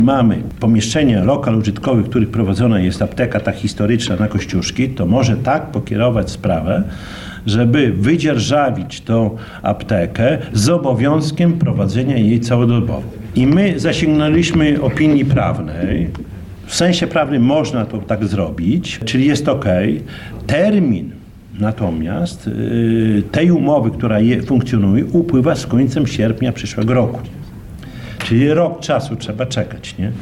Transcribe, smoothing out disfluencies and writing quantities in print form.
Mamy pomieszczenie, lokal użytkowy, w których prowadzona jest apteka ta historyczna na Kościuszki, to może tak pokierować sprawę, żeby wydzierżawić tą aptekę z obowiązkiem prowadzenia jej całodobowo. I my zasięgnęliśmy opinii prawnej. W sensie prawnym można to tak zrobić, czyli jest ok. Termin natomiast tej umowy, która funkcjonuje, upływa z końcem sierpnia przyszłego roku. Czyli rok czasu trzeba czekać, nie?